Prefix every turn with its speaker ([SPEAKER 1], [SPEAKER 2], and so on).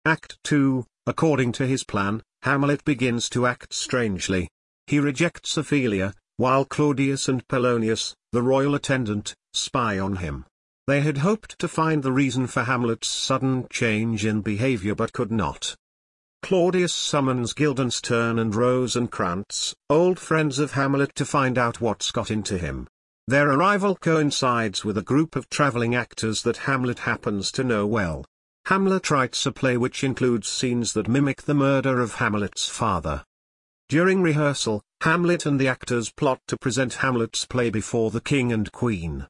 [SPEAKER 1] Act 2, according to his plan, Hamlet begins to act strangely. He rejects Ophelia, while Claudius and Polonius, the royal attendant, spy on him. They had hoped to find the reason for Hamlet's sudden change in behavior but could not. Claudius summons Guildenstern and Rosencrantz, old friends of Hamlet, to find out what's got into him. Their arrival coincides with a group of traveling actors that Hamlet happens to know well. Hamlet writes a play which includes scenes that mimic the murder of Hamlet's father. During rehearsal, Hamlet and the actors plot to present Hamlet's play before the king and queen.